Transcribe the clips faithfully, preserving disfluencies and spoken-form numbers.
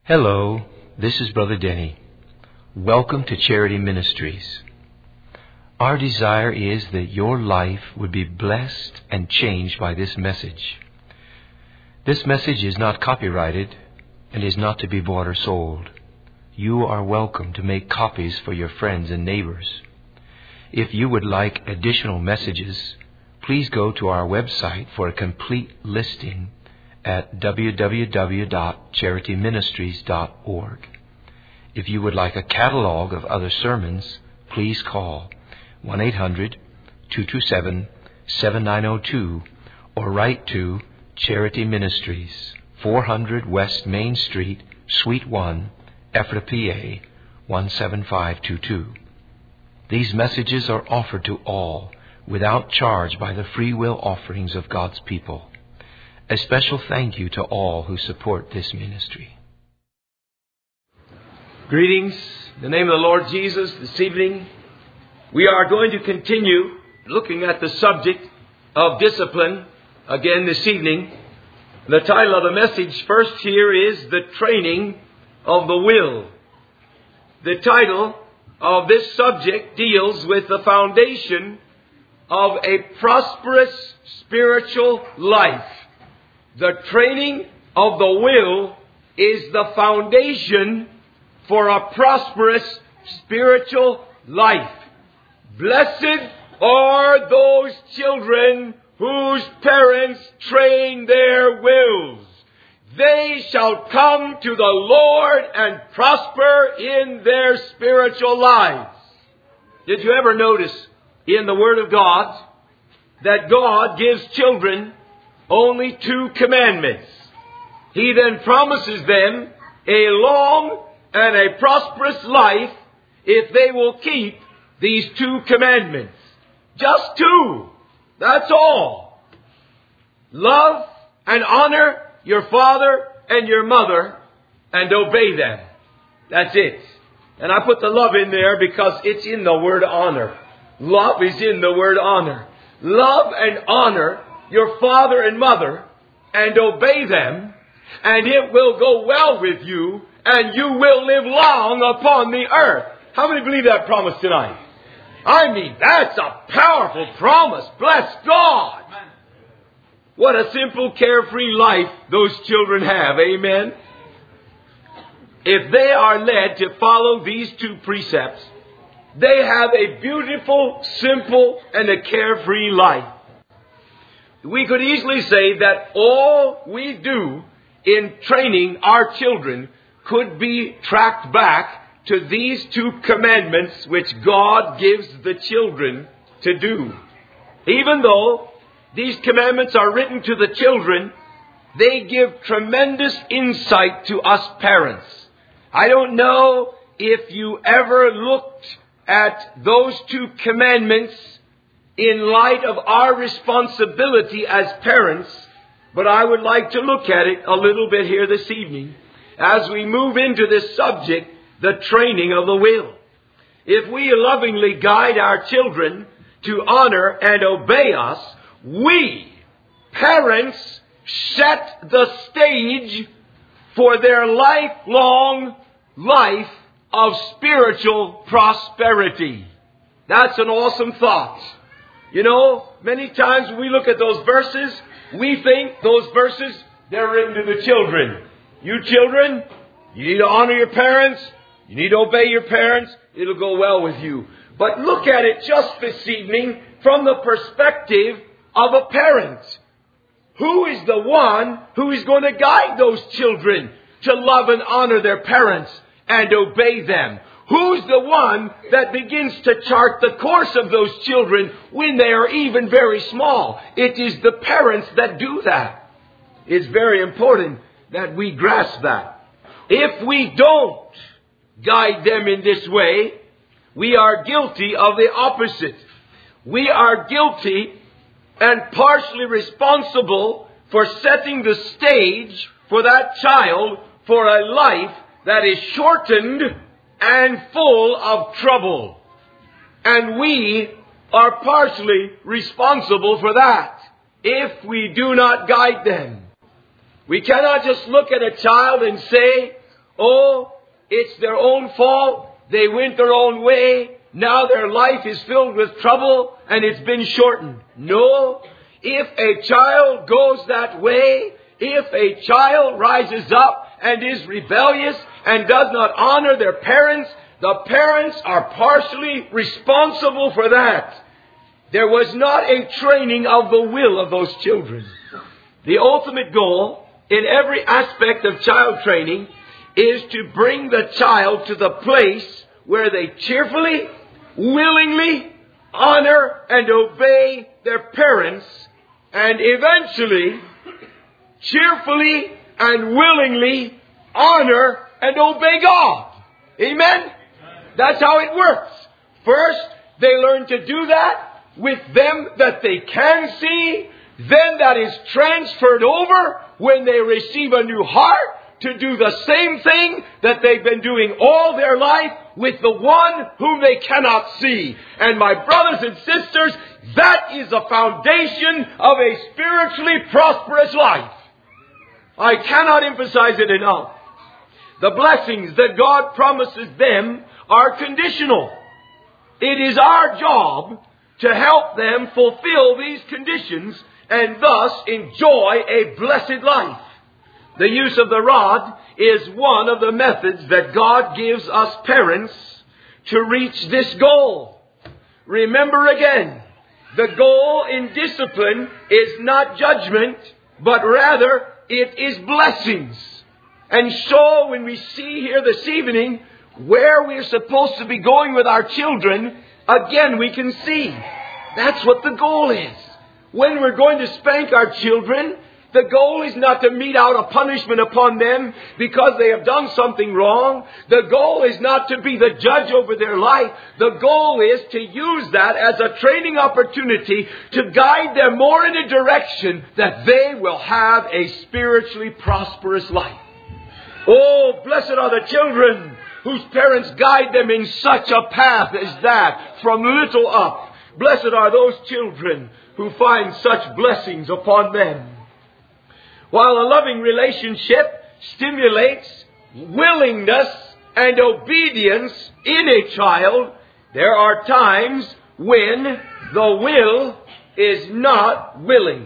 Hello, this is Brother Denny. Welcome to Charity Ministries. Our desire is that your life would be blessed and changed by this message. This message is not copyrighted and is not to be bought or sold. You are welcome to make copies for your friends and neighbors. If you would like additional messages, please go to our website for a complete listing at w w w dot charity ministries dot org. If you would like a catalog of other sermons, please call one eight hundred two two seven seven nine zero two or write to Charity Ministries, four hundred West Main Street, Suite one, Ephrata, P A one seven five two two. These messages are offered to all without charge by the free will offerings of God's people. A special thank you to all who support this ministry. Greetings in the name of the Lord Jesus. This evening we are going to continue looking at the subject of discipline again this evening. The title of the message first here is The Training of the Will. The title of this subject deals with the foundation of a prosperous spiritual life. The training of the will is the foundation for a prosperous spiritual life. Blessed are those children whose parents train their wills. They shall come to the Lord and prosper in their spiritual lives. Did you ever notice in the Word of God that God gives children only two commandments? He then promises them a long and a prosperous life if they will keep these two commandments. Just two. That's all. Love and honor your father and your mother and obey them. That's it. And I put the love in there because it's in the word honor. Love is in the word honor. Love and honor your father and mother and obey them, and it will go well with you, and you will live long upon the earth. How many believe that promise tonight? I mean, that's a powerful promise. Bless God. What a simple, carefree life those children have. Amen. If they are led to follow these two precepts, they have a beautiful, simple, and a carefree life. We could easily say that all we do in training our children could be tracked back to these two commandments which God gives the children to do. Even though these commandments are written to the children, they give tremendous insight to us parents. I don't know if you ever looked at those two commandments in light of our responsibility as parents, but I would like to look at it a little bit here this evening as we move into this subject, the training of the will. If we lovingly guide our children to honor and obey us, we, parents, set the stage for their lifelong life of spiritual prosperity. That's an awesome thought. You know, many times when we look at those verses, we think those verses, they're written to the children. You children, you need to honor your parents. You need to obey your parents. It'll go well with you. But look at it just this evening from the perspective of a parent. Who is the one who is going to guide those children to love and honor their parents and obey them? Who's the one that begins to chart the course of those children when they are even very small? It is the parents that do that. It's very important that we grasp that. If we don't guide them in this way, we are guilty of the opposite. We are guilty and partially responsible for setting the stage for that child for a life that is shortened and full of trouble. And we are partially responsible for that if we do not guide them. We cannot just look at a child and say, oh, it's their own fault. They went their own way. Now their life is filled with trouble and it's been shortened. No. If a child goes that way, if a child rises up and is rebellious and does not honor their parents, the parents are partially responsible for that. There was not a training of the will of those children. The ultimate goal in every aspect of child training is to bring the child to the place where they cheerfully, willingly honor and obey their parents, and eventually, cheerfully and willingly honor and obey God. Amen? That's how it works. First, they learn to do that with them that they can see. Then that is transferred over when they receive a new heart to do the same thing that they've been doing all their life with the one whom they cannot see. And my brothers and sisters, that is the foundation of a spiritually prosperous life. I cannot emphasize it enough. The blessings that God promises them are conditional. It is our job to help them fulfill these conditions and thus enjoy a blessed life. The use of the rod is one of the methods that God gives us parents to reach this goal. Remember again, the goal in discipline is not judgment, but rather it is blessings. And so when we see here this evening where we're supposed to be going with our children, again we can see that's what the goal is. When we're going to spank our children, the goal is not to mete out a punishment upon them because they have done something wrong. The goal is not to be the judge over their life. The goal is to use that as a training opportunity to guide them more in a direction that they will have a spiritually prosperous life. Oh, blessed are the children whose parents guide them in such a path as that, from little up. Blessed are those children who find such blessings upon them. While a loving relationship stimulates willingness and obedience in a child, there are times when the will is not willing.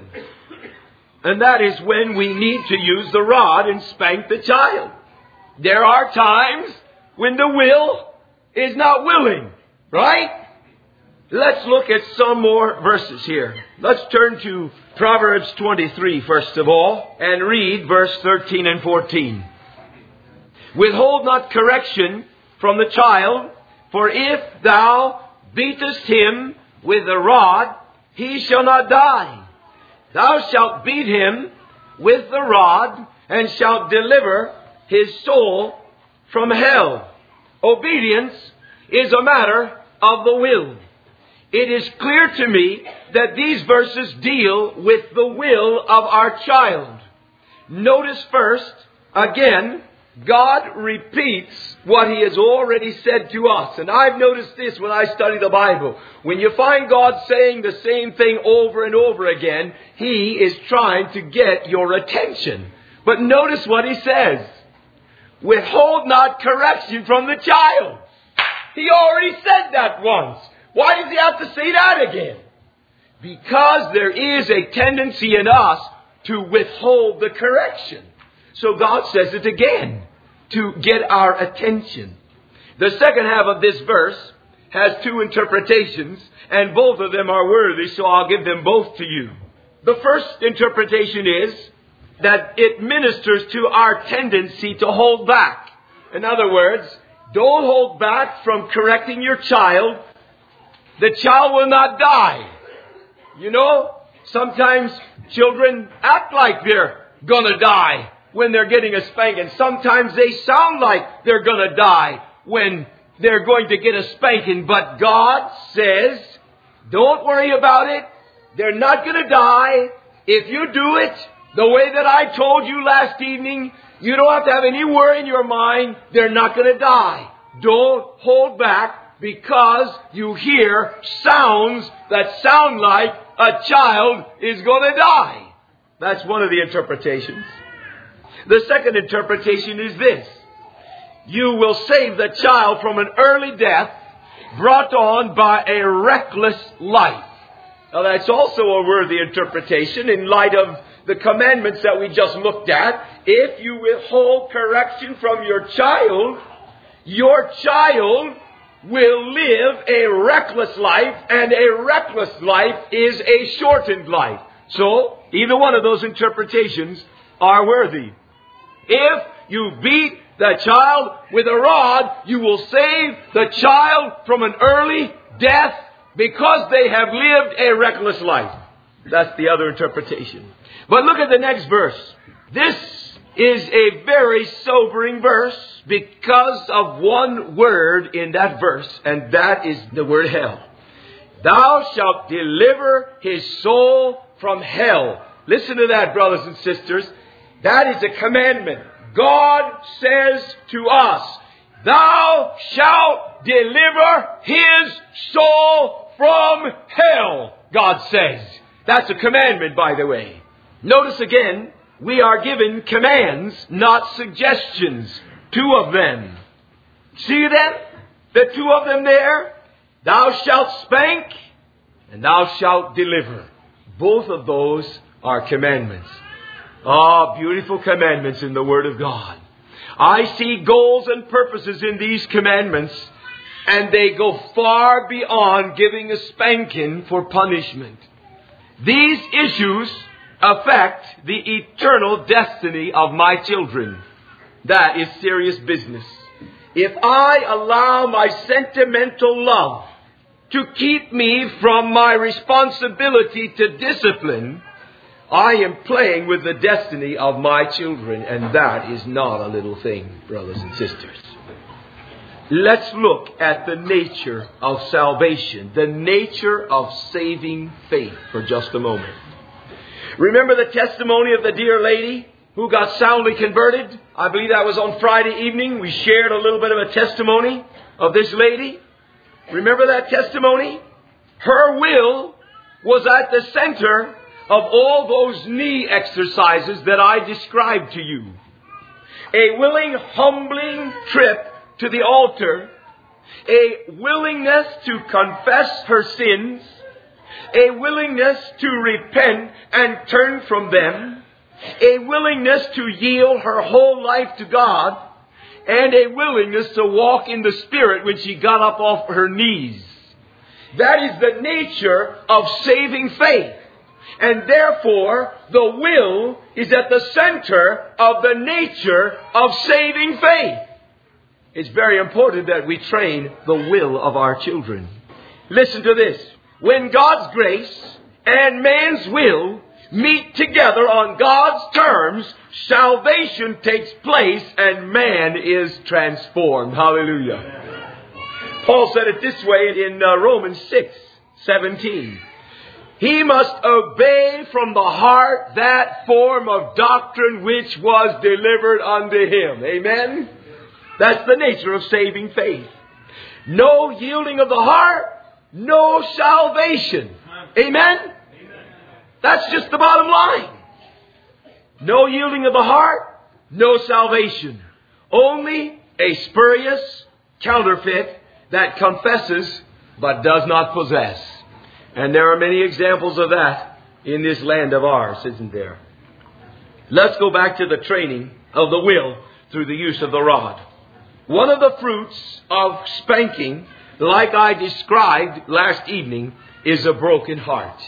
And that is when we need to use the rod and spank the child. There are times when the will is not willing, right? Let's look at some more verses here. Let's turn to Proverbs twenty-three, first of all, and read verse thirteen and fourteen. Withhold not correction from the child, for if thou beatest him with the rod, he shall not die. Thou shalt beat him with the rod, and shalt deliver his soul from hell. Obedience is a matter of the will. It is clear to me that these verses deal with the will of our child. Notice first, again, God repeats what He has already said to us. And I've noticed this when I study the Bible. When you find God saying the same thing over and over again, He is trying to get your attention. But notice what He says. Withhold not correction from the child. He already said that once. Why does He have to say that again? Because there is a tendency in us to withhold the correction. So God says it again to get our attention. The second half of this verse has two interpretations, and both of them are worthy, so I'll give them both to you. The first interpretation is that it ministers to our tendency to hold back. In other words, don't hold back from correcting your child. The child will not die. You know, sometimes children act like they're gonna die when they're getting a spanking. Sometimes they sound like they're gonna die when they're going to get a spanking. But God says, don't worry about it. They're not gonna die. If you do it the way that I told you last evening, you don't have to have any worry in your mind. They're not gonna die. Don't hold back because you hear sounds that sound like a child is going to die. That's one of the interpretations. The second interpretation is this. you will save the child from an early death brought on by a reckless life. Now that's also a worthy interpretation in light of the commandments that we just looked at. If you withhold correction from your child, your child will live a reckless life, and a reckless life is a shortened life. So, either one of those interpretations are worthy. If you beat the child with a rod, you will save the child from an early death because they have lived a reckless life. That's the other interpretation. But look at the next verse. This is a very sobering verse because of one word in that verse, and that is the word hell. Thou shalt deliver his soul from hell. Listen to that, brothers and sisters. That is a commandment. God says to us, thou shalt deliver his soul from hell, God says. That's a commandment, by the way. Notice again, we are given commands, not suggestions. Two of them. See them? The two of them there? Thou shalt spank and thou shalt deliver. Both of those are commandments. Ah, oh, beautiful commandments in the Word of God. I see goals and purposes in these commandments, and they go far beyond giving a spanking for punishment. These issues affect the eternal destiny of my children. That is serious business. If I allow my sentimental love to keep me from my responsibility to discipline, I am playing with the destiny of my children, and that is not a little thing, brothers and sisters. Let's look at the nature of salvation, the nature of saving faith for just a moment. Remember the testimony of the dear lady who got soundly converted? I believe that was on Friday evening. We shared a little bit of a testimony of this lady. Remember that testimony? Her will was at the center of all those knee exercises that I described to you. A willing, humbling trip to the altar, a willingness to confess her sins, a willingness to repent and turn from them, a willingness to yield her whole life to God, and a willingness to walk in the Spirit when she got up off her knees. That is the nature of saving faith. And therefore, the will is at the center of the nature of saving faith. It's very important that we train the will of our children. Listen to this. When God's grace and man's will meet together on God's terms, salvation takes place and man is transformed. Hallelujah. Paul said it this way in uh, Romans six seventeen. He must obey from the heart that form of doctrine which was delivered unto him. Amen? That's the nature of saving faith. No yielding of the heart, no salvation. Amen? That's just the bottom line. No yielding of the heart, no salvation. Only a spurious counterfeit that confesses but does not possess. And there are many examples of that in this land of ours, isn't there? Let's go back to the training of the will through the use of the rod. One of the fruits of spanking, like I described last evening, is a broken heart.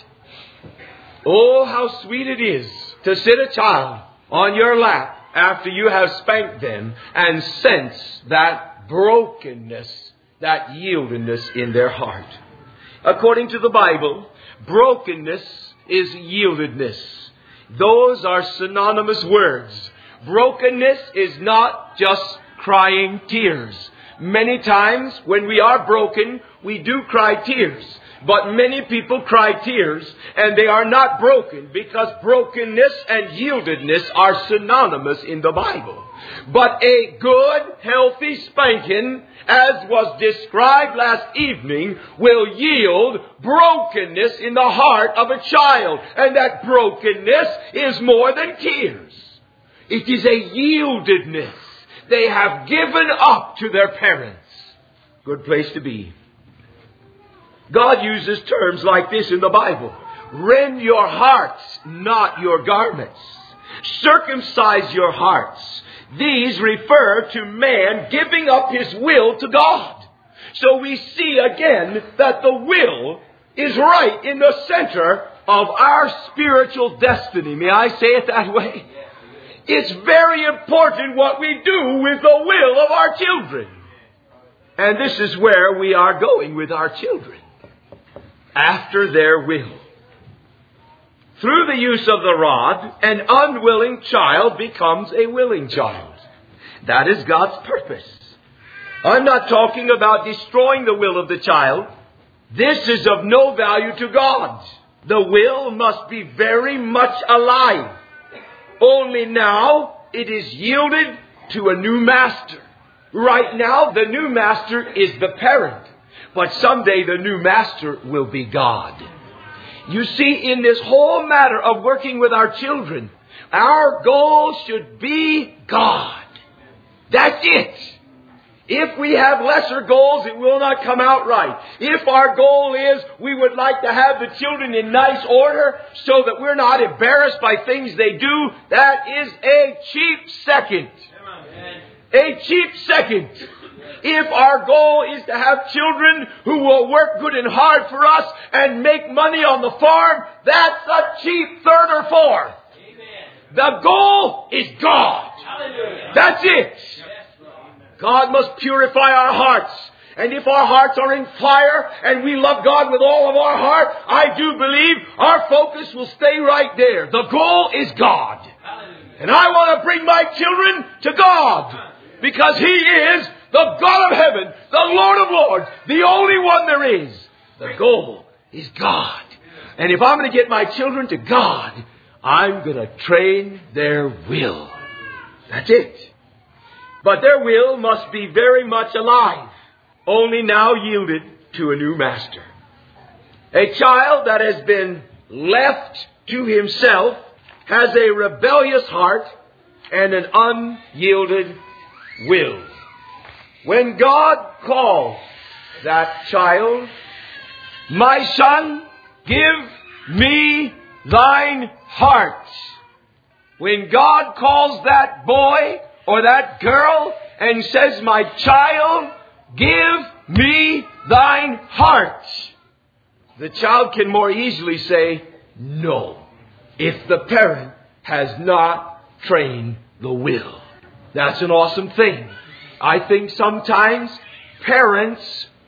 Oh, how sweet it is to sit a child on your lap after you have spanked them and sense that brokenness, that yieldedness in their heart. According to the Bible, brokenness is yieldedness. Those are synonymous words. Brokenness is not just crying tears. Many times when we are broken, we do cry tears. But many people cry tears and they are not broken because brokenness and yieldedness are synonymous in the Bible. But a good, healthy spanking, as was described last evening, will yield brokenness in the heart of a child. And that brokenness is more than tears. It is a yieldedness they have given up to their parents. Good place to be. God uses terms like this in the Bible. Rend your hearts, not your garments. Circumcise your hearts. These refer to man giving up his will to God. So we see again that the will is right in the center of our spiritual destiny. May I say it that way? It's very important what we do with the will of our children. And this is where we are going with our children. After their will. Through the use of the rod, an unwilling child becomes a willing child. That is God's purpose. I'm not talking about destroying the will of the child. This is of no value to God. The will must be very much alive. Only now it is yielded to a new master. Right now the new master is the parent. But someday the new master will be God. You see, in this whole matter of working with our children, our goal should be God. That's it. If we have lesser goals, it will not come out right. If our goal is we would like to have the children in nice order so that we're not embarrassed by things they do, that is a cheap second. A cheap second. If our goal is to have children who will work good and hard for us and make money on the farm, that's a cheap third or fourth. Amen. The goal is God. Hallelujah. That's it. God must purify our hearts. And if our hearts are in fire and we love God with all of our heart, I do believe our focus will stay right there. The goal is God. Hallelujah. And I want to bring my children to God because He is the God of heaven, the Lord of lords, the only one there is. The goal is God. And if I'm going to get my children to God, I'm going to train their will. That's it. But their will must be very much alive, only now yielded to a new master. A child that has been left to himself has a rebellious heart and an unyielded will. When God calls that child, my son, give me thine heart. When God calls that boy or that girl and says, my child, give me thine heart, the child can more easily say no if the parent has not trained the will. That's an awesome thing. I think sometimes parents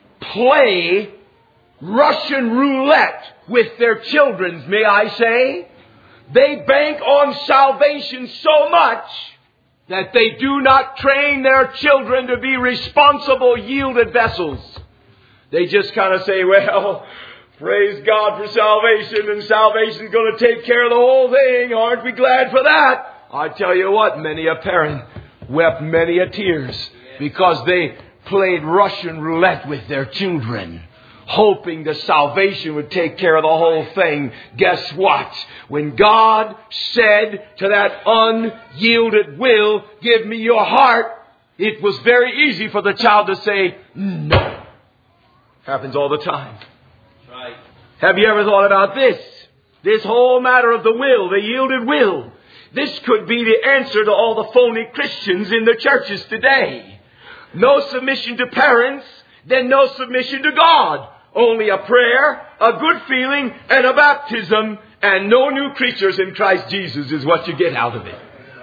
play Russian roulette with their children, may I say. They bank on salvation so much that they do not train their children to be responsible, yielded vessels. They just kind of say, well, praise God for salvation, and salvation's going to take care of the whole thing. Aren't we glad for that? I tell you what, many a parent wept many a tears because they played Russian roulette with their children, hoping the salvation would take care of the whole thing. Guess what? When God said to that unyielded will, give me your heart, it was very easy for the child to say no. Happens all the time. Right. Have you ever thought about this? This whole matter of the will, the yielded will. This could be the answer to all the phony Christians in the churches today. No submission to parents, then no submission to God. Only a prayer, a good feeling, and a baptism, and no new creatures in Christ Jesus is what you get out of it.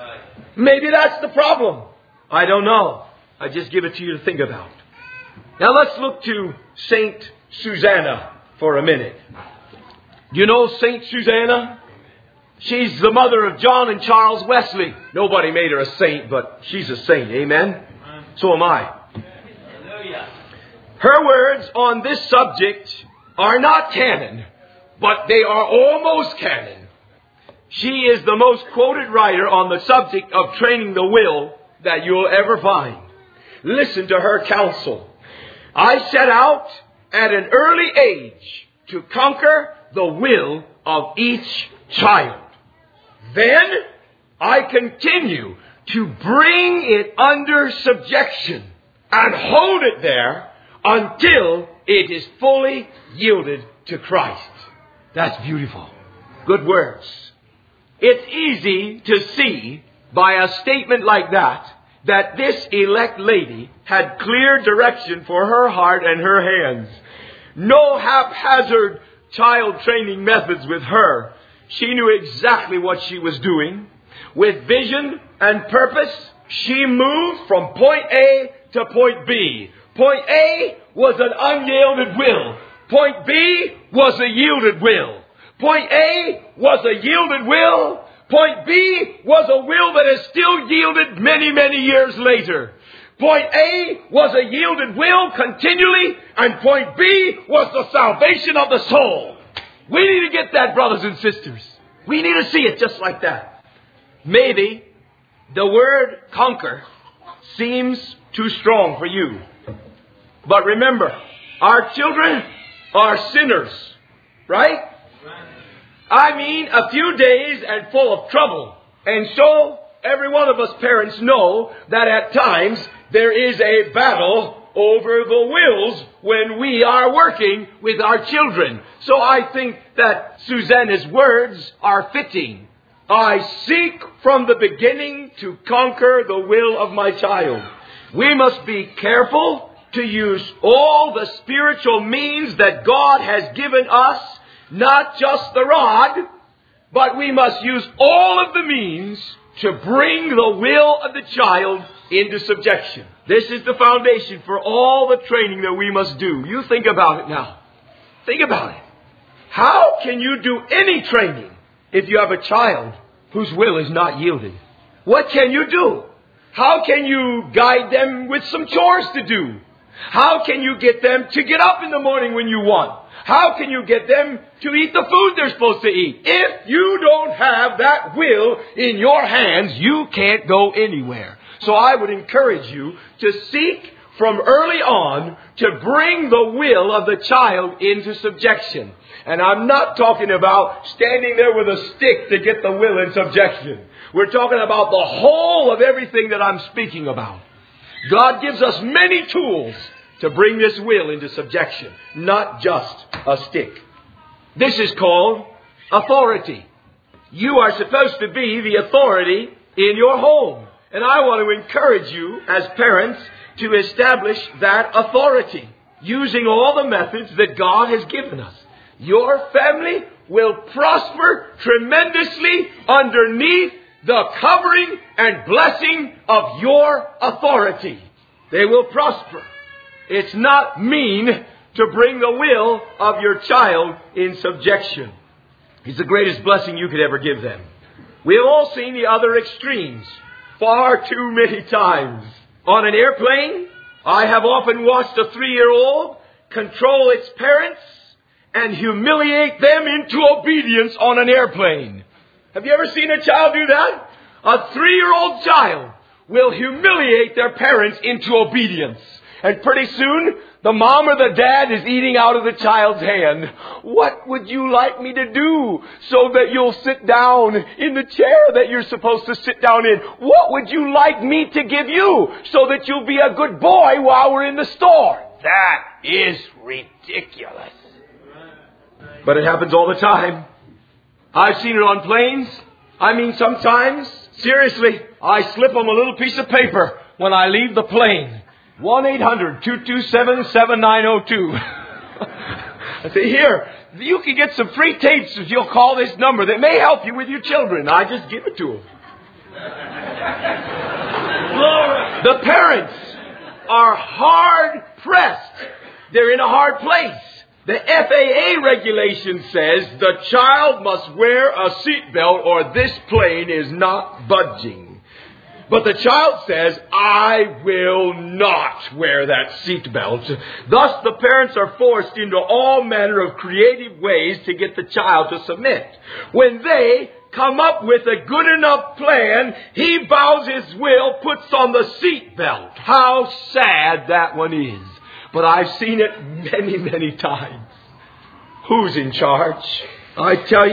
Maybe that's the problem. I don't know. I just give it to you to think about. Now let's look to Saint Susanna for a minute. Do you know Saint Susanna? She's the mother of John and Charles Wesley. Nobody made her a saint, but she's a saint. Amen? So am I. Her words on this subject are not canon, but they are almost canon. She is the most quoted writer on the subject of training the will that you'll ever find. Listen to her counsel. I set out at an early age to conquer the will of each child. Then I continue to bring it under subjection and hold it there until it is fully yielded to Christ. That's beautiful. Good words. It's easy to see by a statement like that that this elect lady had clear direction for her heart and her hands. No haphazard child training methods with her. She knew exactly what she was doing. With vision and purpose, she moved from point A to point B. Point A was an unyielded will. Point B was a yielded will. Point A was a yielded will. Point B was a will that is still yielded many, many years later. Point A was a yielded will continually, and point B was the salvation of the soul. We need to get that, brothers and sisters. We need to see it just like that. Maybe the word conquer seems too strong for you. But remember, our children are sinners, right? I mean, a few days and full of trouble. And so, every one of us parents know that at times there is a battle over the wills when we are working with our children. So I think that Susanna's words are fitting. I seek from the beginning to conquer the will of my child. We must be careful to use all the spiritual means that God has given us, not just the rod, but we must use all of the means to bring the will of the child into subjection. This is the foundation for all the training that we must do. You think about it now. Think about it. How can you do any training if you have a child whose will is not yielded? What can you do? How can you guide them with some chores to do? How can you get them to get up in the morning when you want? How can you get them to eat the food they're supposed to eat? If you don't have that will in your hands, you can't go anywhere. So I would encourage you to seek from early on to bring the will of the child into subjection. And I'm not talking about standing there with a stick to get the will in subjection. We're talking about the whole of everything that I'm speaking about. God gives us many tools to bring this will into subjection, not just a stick. This is called authority. You are supposed to be the authority in your home. And I want to encourage you as parents to establish that authority using all the methods that God has given us. Your family will prosper tremendously underneath the covering and blessing of your authority. They will prosper. It's not mean to bring the will of your child in subjection. It's the greatest blessing you could ever give them. We have all seen the other extremes far too many times. On an airplane, I have often watched a three-year-old control its parents and humiliate them into obedience on an airplane. Have you ever seen a child do that? A three-year-old child will humiliate their parents into obedience. And pretty soon, the mom or the dad is eating out of the child's hand. What would you like me to do so that you'll sit down in the chair that you're supposed to sit down in? What would you like me to give you so that you'll be a good boy while we're in the store? That is ridiculous. But it happens all the time. I've seen it on planes. I mean, sometimes, seriously, I slip them a little piece of paper when I leave the plane. one eight hundred two two seven seven nine zero two. I say, here, you can get some free tapes if you'll call this number that may help you with your children. I just give it to them. The parents are hard pressed. They're in a hard place. The F A A regulation says the child must wear a seatbelt or this plane is not budging. But the child says, I will not wear that seatbelt. Thus, the parents are forced into all manner of creative ways to get the child to submit. When they come up with a good enough plan, he bows his will, puts on the seatbelt. How sad that one is. But I've seen it many, many times. Who's in charge? I tell you,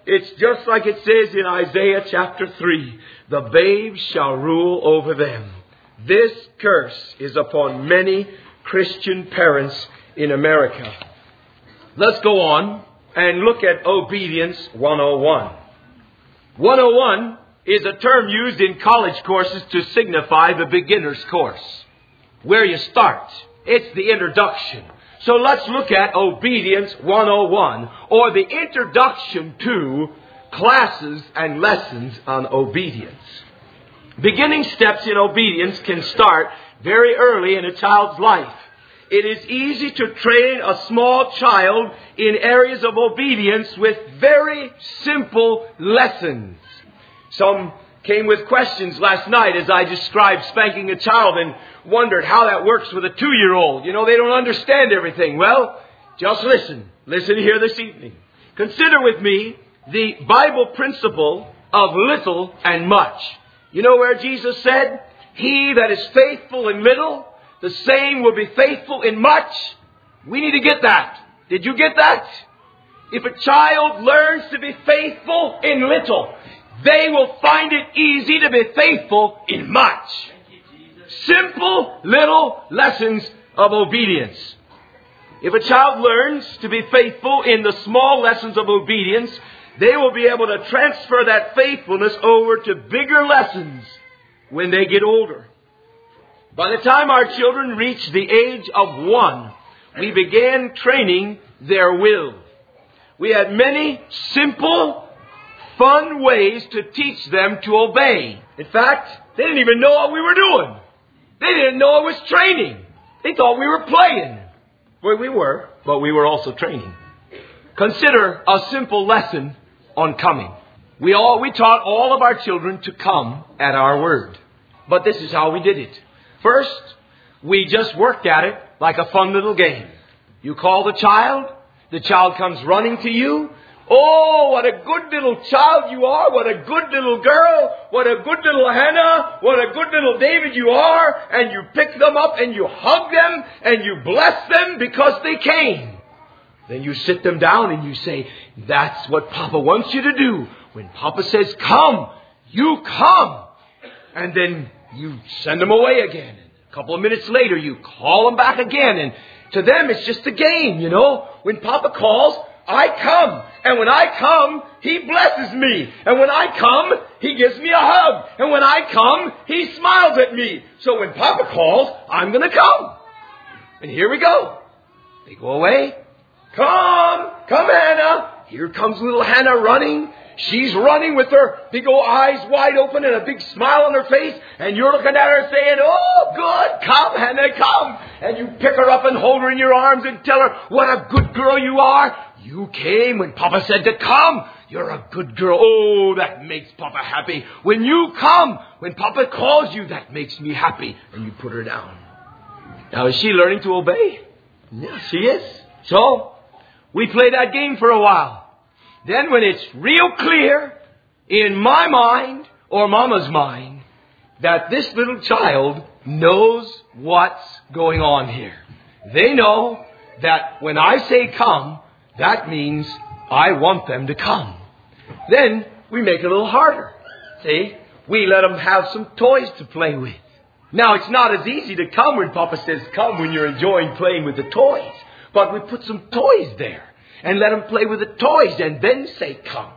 It's just like it says in Isaiah chapter three. The babes shall rule over them. This curse is upon many Christian parents in America. Let's go on and look at Obedience one oh one. one oh one is a term used in college courses to signify the beginner's course, where you start. It's the introduction. So let's look at Obedience one oh one, or the introduction to classes and lessons on obedience. Beginning steps in obedience can start very early in a child's life. It is easy to train a small child in areas of obedience with very simple lessons. Some came with questions last night as I described spanking a child and wondered how that works with a two-year-old. You know, they don't understand everything. Well, just listen. Listen here this evening. Consider with me the Bible principle of little and much. You know where Jesus said, he that is faithful in little, the same will be faithful in much. We need to get that. Did you get that? If a child learns to be faithful in little, they will find it easy to be faithful in much. Simple little lessons of obedience. If a child learns to be faithful in the small lessons of obedience, they will be able to transfer that faithfulness over to bigger lessons when they get older. By the time our children reach the age of one, we began training their will. We had many simple, fun ways to teach them to obey. In fact, they didn't even know what we were doing. They didn't know it was training. They thought we were playing. Well, we were, but we were also training. Consider a simple lesson on coming. We all we taught all of our children to come at our word. But this is how we did it. First, we just worked at it like a fun little game. You call the child. The child comes running to you. Oh, what a good little child you are. What a good little girl. What a good little Hannah. What a good little David you are. And you pick them up and you hug them and you bless them because they came. Then you sit them down and you say, that's what Papa wants you to do. When Papa says come, you come. And then you send them away again. A couple of minutes later, you call them back again. And to them, it's just a game, you know. When Papa calls, I come. And when I come, he blesses me. And when I come, he gives me a hug. And when I come, he smiles at me. So when Papa calls, I'm going to come. And here we go. They go away. Come, come Hannah. Here comes little Hannah running. She's running with her big old eyes wide open and a big smile on her face. And you're looking at her saying, oh, good, come, Hannah, come. And you pick her up and hold her in your arms and tell her, what a good girl you are. You came when Papa said to come. You're a good girl. Oh, that makes Papa happy. When you come, when Papa calls you, that makes me happy. And you put her down. Now, is she learning to obey? Yes, she is. So, we play that game for a while. Then when it's real clear in my mind or Mama's mind that this little child knows what's going on here. They know that when I say come, that means I want them to come. Then we make it a little harder. See? We let them have some toys to play with. Now, it's not as easy to come when Papa says come when you're enjoying playing with the toys. But we put some toys there. And let them play with the toys and then say come.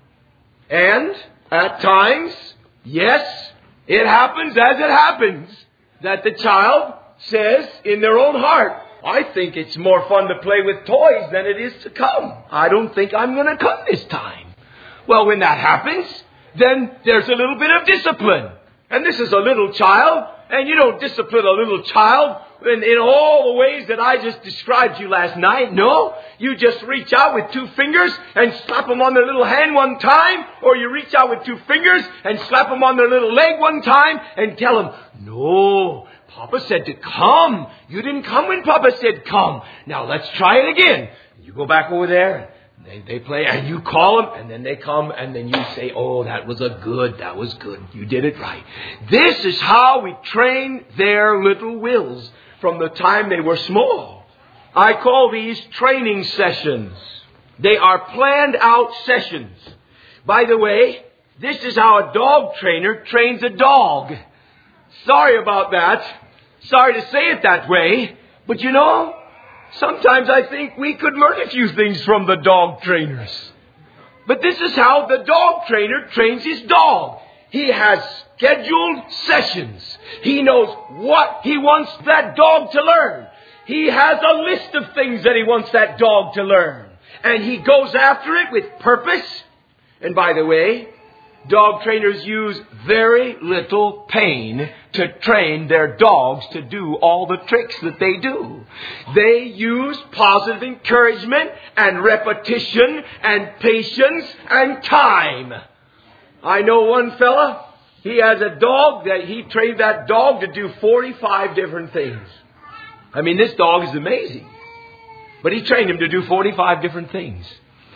And at times, yes, it happens as it happens that the child says in their own heart, I think it's more fun to play with toys than it is to come. I don't think I'm going to come this time. Well, when that happens, then there's a little bit of discipline. And this is a little child, and you don't discipline a little child in, in all the ways that I just described to you last night. No, you just reach out with two fingers and slap them on their little hand one time, or you reach out with two fingers and slap them on their little leg one time and tell them, no, Papa said to come. You didn't come when Papa said come. Now let's try it again. You go back over there. They, they play and you call them and then they come and then you say, oh, that was a good, that was good. You did it right. This is how we train their little wills from the time they were small. I call these training sessions. They are planned out sessions. By the way, this is how a dog trainer trains a dog. Sorry about that. Sorry to say it that way. But you know, sometimes I think we could learn a few things from the dog trainers. But this is how the dog trainer trains his dog. He has scheduled sessions. He knows what he wants that dog to learn. He has a list of things that he wants that dog to learn. And he goes after it with purpose. And by the way, dog trainers use very little pain to train their dogs to do all the tricks that they do. They use positive encouragement and repetition and patience and time. I know one fella, he has a dog that he trained that dog to do forty-five different things. I mean, this dog is amazing. But he trained him to do forty-five different things.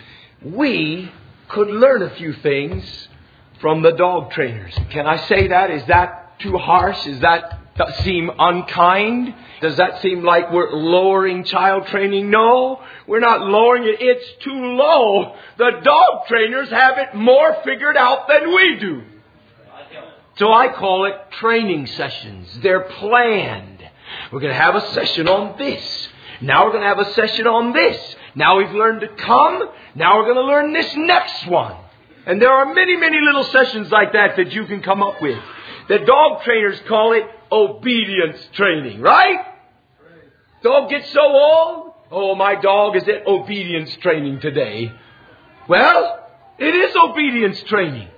We could learn a few things from the dog trainers. Can I say that? Is that too harsh? Does that seem unkind? Does that seem like we're lowering child training? No, we're not lowering it. It's too low. The dog trainers have it more figured out than we do. So I call it training sessions. They're planned. We're going to have a session on this. Now we're going to have a session on this. Now we've learned to come. Now we're going to learn this next one. And there are many, many little sessions like that that you can come up with. The dog trainers call it obedience training, right? Dog gets so old. Oh, my dog is at obedience training today. Well, it is obedience training.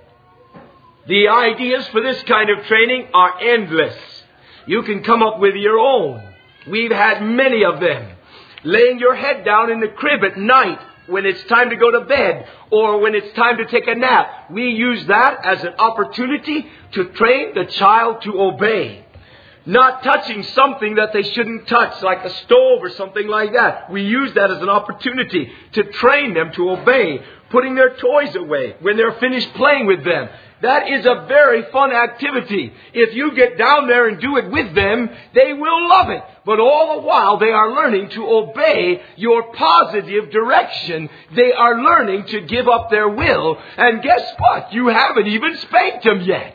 The ideas for this kind of training are endless. You can come up with your own. We've had many of them. Laying your head down in the crib at night when it's time to go to bed or when it's time to take a nap. We use that as an opportunity to train the child to obey. Not touching something that they shouldn't touch, like a stove or something like that. We use that as an opportunity to train them to obey. Putting their toys away when they're finished playing with them. That is a very fun activity. If you get down there and do it with them, they will love it. But all the while they are learning to obey your positive direction. They are learning to give up their will. And guess what? You haven't even spanked them yet.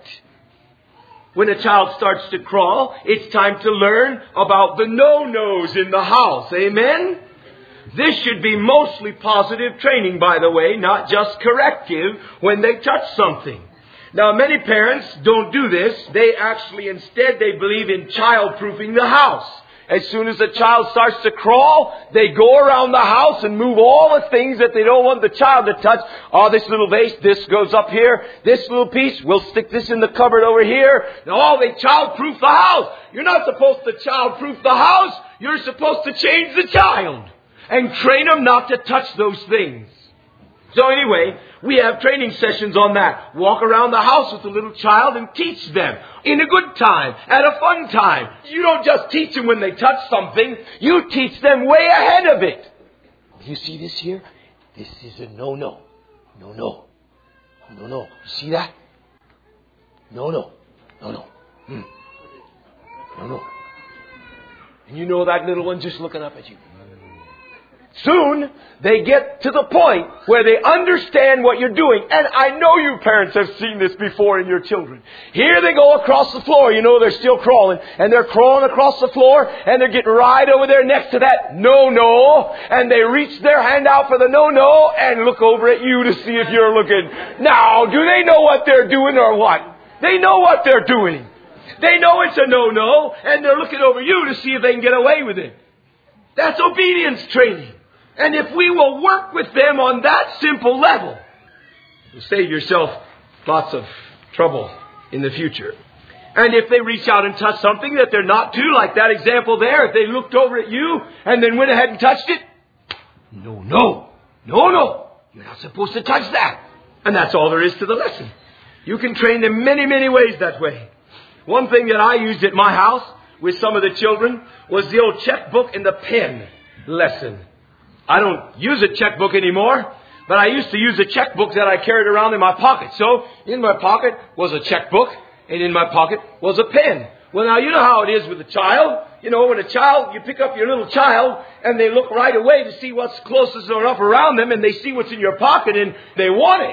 When a child starts to crawl, it's time to learn about the no-nos in the house. Amen? This should be mostly positive training, by the way, not just corrective when they touch something. Now, many parents don't do this. They actually, instead, they believe in child-proofing the house. As soon as the child starts to crawl, they go around the house and move all the things that they don't want the child to touch. Oh, this little vase, this goes up here. This little piece, we'll stick this in the cupboard over here. And oh, they child-proof the house. You're not supposed to child-proof the house. You're supposed to change the child and train them not to touch those things. So anyway, we have training sessions on that. Walk around the house with the little child and teach them in a good time, at a fun time. You don't just teach them when they touch something. You teach them way ahead of it. You see this here? This is a no-no. No-no. No-no. You see that? No-no. No-no. Hmm. No-no. And you know that little one just looking up at you. Soon, they get to the point where they understand what you're doing. And I know you parents have seen this before in your children. Here they go across the floor. You know, they're still crawling. And they're crawling across the floor. And they're getting right over there next to that no-no. And they reach their hand out for the no-no and look over at you to see if you're looking. Now, do they know what they're doing or what? They know what they're doing. They know it's a no-no. And they're looking over you to see if they can get away with it. That's obedience training. And if we will work with them on that simple level, you'll save yourself lots of trouble in the future. And if they reach out and touch something that they're not to, like that example there, if they looked over at you and then went ahead and touched it, no, no, no, no, you're not supposed to touch that. And that's all there is to the lesson. You can train them many, many ways that way. One thing that I used at my house with some of the children was the old checkbook and the pen lesson. I don't use a checkbook anymore, but I used to use a checkbook that I carried around in my pocket. So in my pocket was a checkbook, and in my pocket was a pen. Well, now you know how it is with a child. You know, when a child, you pick up your little child, and they look right away to see what's closest enough around them, and they see what's in your pocket, and they want it.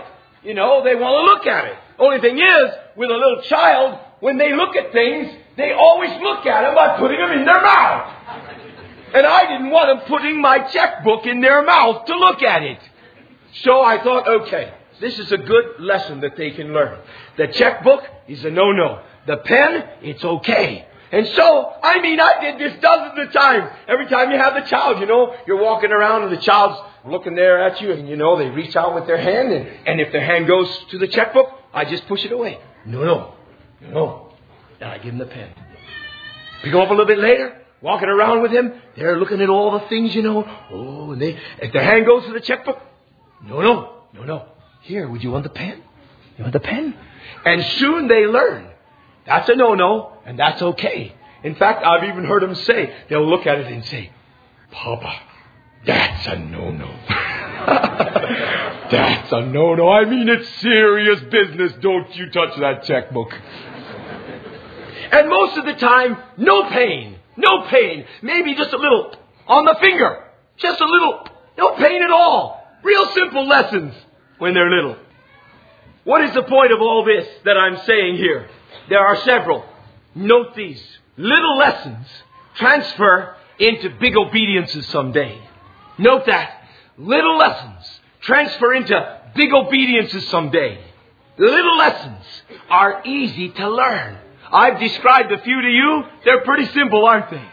You know, they want to look at it. Only thing is, with a little child, when they look at things, they always look at them by putting them in their mouth. And I didn't want them putting my checkbook in their mouth to look at it. So I thought, okay, this is a good lesson that they can learn. The checkbook is a no-no. The pen, it's okay. And so, I mean, I did this dozens of times. Every time you have the child, you know, you're walking around and the child's looking there at you, and you know, they reach out with their hand, and, and if their hand goes to the checkbook, I just push it away. No, no, no. And I give them the pen. Pick them up a little bit later, walking around with him, they're looking at all the things, you know. Oh, and they, if their hand goes to the checkbook, no, no, no, no. Here, would you want the pen? You want the pen? And soon they learn. That's a no-no, and that's okay. In fact, I've even heard them say, they'll look at it and say, Papa, that's a no-no. That's a no-no. I mean, it's serious business. Don't you touch that checkbook. And most of the time, no pain. No pain. Maybe just a little on the finger. Just a little. No pain at all. Real simple lessons when they're little. What is the point of all this that I'm saying here? There are several. Note these. Little lessons transfer into big obediences someday. Note that. Little lessons transfer into big obediences someday. Little lessons are easy to learn. I've described a few to you. They're pretty simple, aren't they?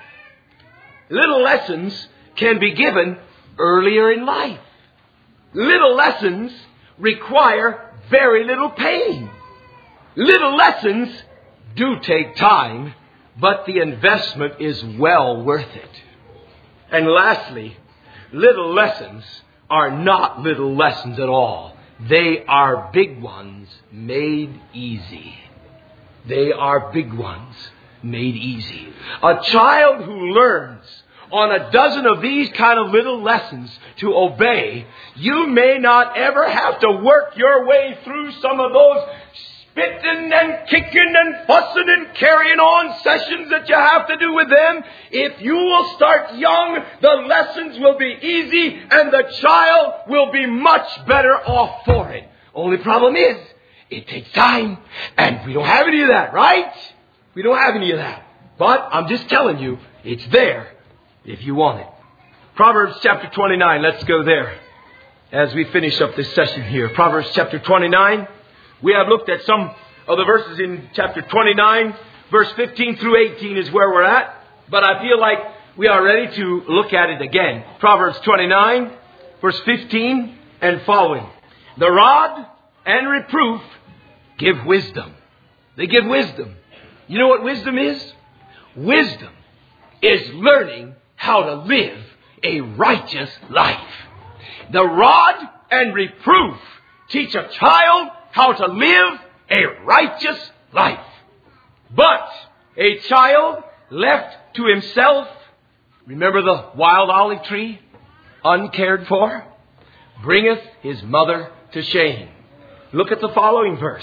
Little lessons can be given earlier in life. Little lessons require very little pain. Little lessons do take time, but the investment is well worth it. And lastly, little lessons are not little lessons at all. They are big ones made easy. They are big ones made easy. A child who learns on a dozen of these kind of little lessons to obey, you may not ever have to work your way through some of those spitting and kicking and fussing and carrying on sessions that you have to do with them. If you will start young, the lessons will be easy and the child will be much better off for it. Only problem is, it takes time, and we don't have any of that, right? We don't have any of that. But I'm just telling you, it's there if you want it. Proverbs chapter twenty-nine, let's go there as we finish up this session here. Proverbs chapter twenty-nine. We have looked at some of the verses in chapter twenty-nine. Verse fifteen through eighteen is where we're at. But I feel like we are ready to look at it again. Proverbs twenty-nine, verse fifteen and following. The rod and reproof give wisdom. They give wisdom. You know what wisdom is? Wisdom is learning how to live a righteous life. The rod and reproof teach a child how to live a righteous life. But a child left to himself, remember the wild olive tree, uncared for, bringeth his mother to shame. Look at the following verse.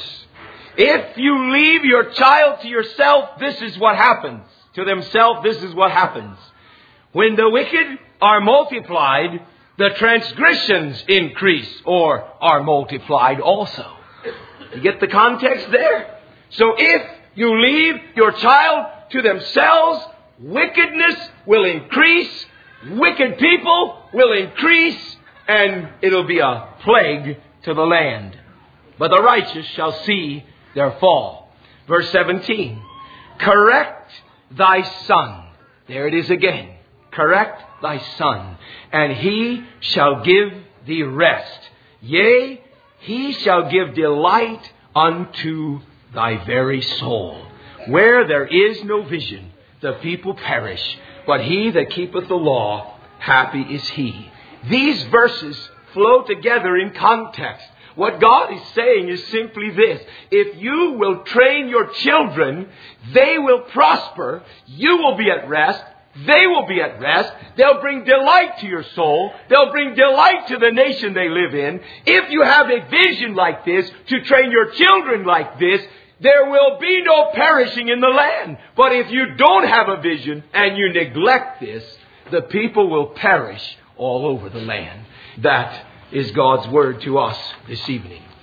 If you leave your child to yourself, this is what happens. To themselves, this is what happens. When the wicked are multiplied, the transgressions increase or are multiplied also. You get the context there? So if you leave your child to themselves, wickedness will increase, wicked people will increase, and it'll be a plague to the land. But the righteous shall see their fall. Verse seventeen. Correct thy son. There it is again. Correct thy son, and he shall give thee rest. Yea, he shall give delight unto thy very soul. Where there is no vision, the people perish. But he that keepeth the law, happy is he. These verses flow together in context. What God is saying is simply this. If you will train your children, they will prosper. You will be at rest. They will be at rest. They'll bring delight to your soul. They'll bring delight to the nation they live in. If you have a vision like this, to train your children like this, there will be no perishing in the land. But if you don't have a vision and you neglect this, the people will perish all over the land. That is God's word to us this evening.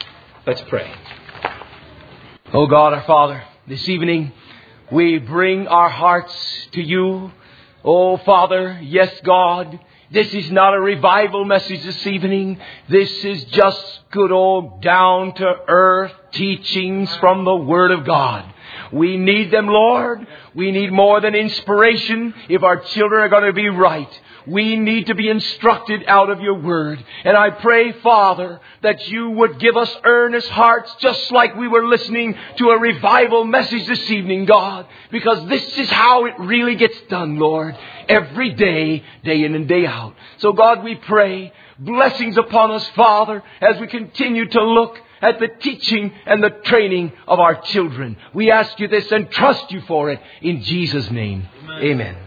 Let's pray. Oh God, our Father, this evening we bring our hearts to you. Oh Father, yes God, this is not a revival message this evening. This is just good old down to earth teachings from the Word of God. We need them, Lord. We need more than inspiration if our children are going to be right. We need to be instructed out of your Word. And I pray, Father, that you would give us earnest hearts just like we were listening to a revival message this evening, God. Because this is how it really gets done, Lord. Every day, day in and day out. So God, we pray blessings upon us, Father, as we continue to look at the teaching and the training of our children. We ask you this and trust you for it in Jesus' name. Amen. Amen.